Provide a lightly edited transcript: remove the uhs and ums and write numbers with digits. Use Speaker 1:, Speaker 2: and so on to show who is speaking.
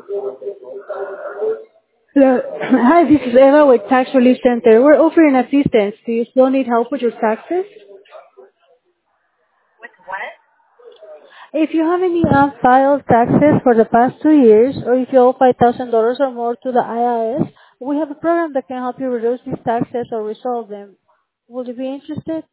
Speaker 1: Hello. Hi, this is Eva with Tax Relief Center. We're offering assistance. Do you still need help with your taxes?
Speaker 2: With what?
Speaker 1: If you have any unfiled taxes for the past 2 years, or if you owe $5,000 or more to the IRS, we have a program that can help you reduce these taxes or resolve them. Would you be interested?